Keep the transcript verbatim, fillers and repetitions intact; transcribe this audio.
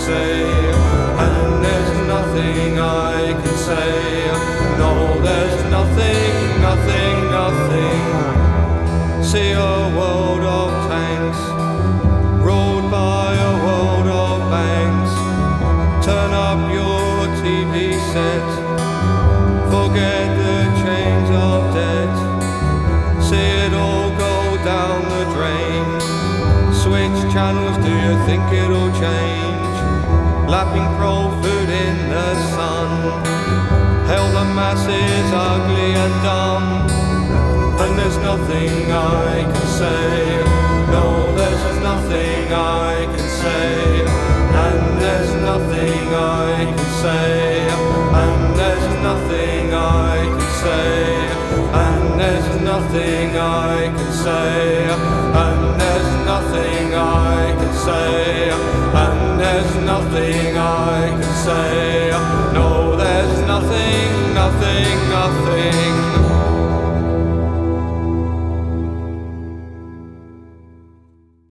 say, and there's nothing I can say. No, there's nothing, nothing, nothing. See a world of tanks, ruled by a world of banks. Turn up your T V set, forget the chains of debt. See it all go down the drain. Switch channels, do you think it'll change? Lapping pro food in the sun. Hell, the masses ugly and dumb, and there's nothing I can say. No, there's nothing I can say. And there's nothing I can say. And there's nothing I can say. And there's nothing I can say. And there's nothing I can say. And there's nothing I can say. No, there's nothing, nothing, nothing.